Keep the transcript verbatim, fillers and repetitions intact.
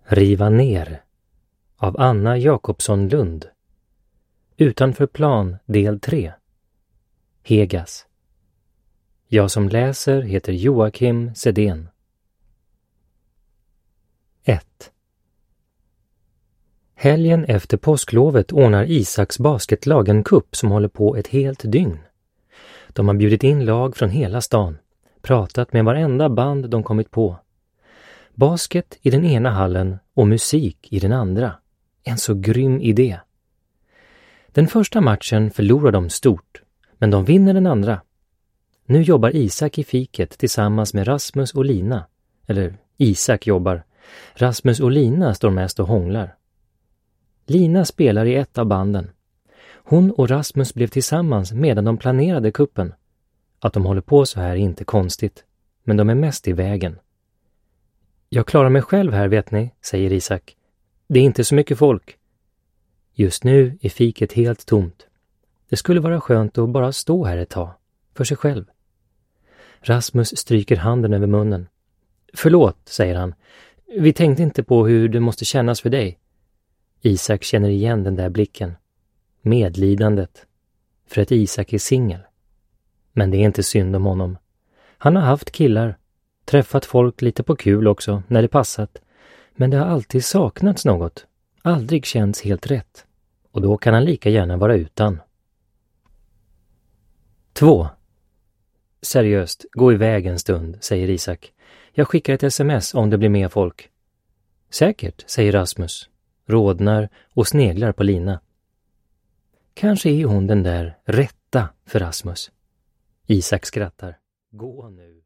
Riva ner av Anna Jakobsson Lund. Utanför plan del tre. Hegas. Jag som läser heter Joakim Sedén. ett. Helgen efter påsklovet ordnar Isaks basketlag en kupp som håller på ett helt dygn. De har bjudit in lag från hela stan, pratat med varenda band de kommit på. Basket i den ena hallen och musik i den andra. En så grym idé. Den första matchen förlorar de stort, men de vinner den andra. Nu jobbar Isak i fiket tillsammans med Rasmus och Lina. Eller Isak jobbar. Rasmus och Lina står mest och hånglar. Lina spelar i ett av banden. Hon och Rasmus blev tillsammans medan de planerade kuppen. Att de håller på så här är inte konstigt, men de är mest i vägen. Jag klarar mig själv här, vet ni, säger Isak. Det är inte så mycket folk. Just nu är fiket helt tomt. Det skulle vara skönt att bara stå här ett tag, för sig själv. Rasmus stryker handen över munnen. Förlåt, säger han. Vi tänkte inte på hur det måste kännas för dig. Isak känner igen den där blicken. Medlidandet. För att Isak är singel. Men det är inte synd om honom. Han har haft killar. Träffat folk lite på kul också, när det passat. Men det har alltid saknats något. Aldrig känts helt rätt. Och då kan han lika gärna vara utan. två. Seriöst, gå iväg en stund, säger Isak. Jag skickar ett sms om det blir mer folk. Säkert, säger Rasmus. Rodnar och sneglar på Lina. Kanske är hon den där rätta för Rasmus. Isak skrattar. Gå nu.